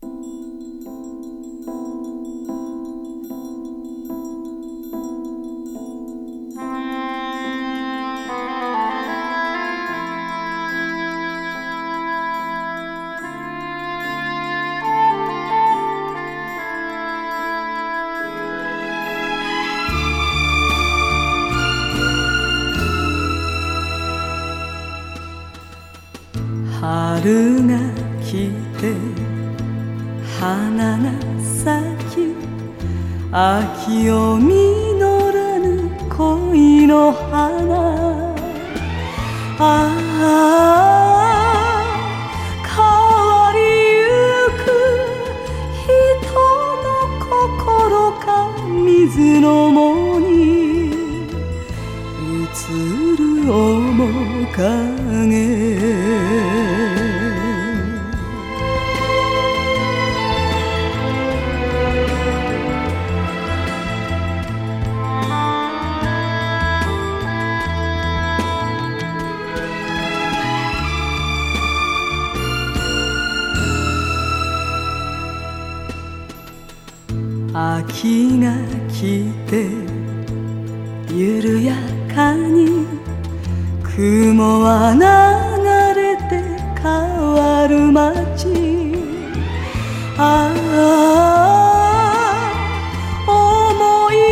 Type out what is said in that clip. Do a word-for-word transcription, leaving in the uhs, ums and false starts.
春が来て花が咲き、秋を実らぬ恋の花。ああ変わりゆく人の心か水の藻に映る面影。秋が来て緩やかに雲は流れて変わる街。ああ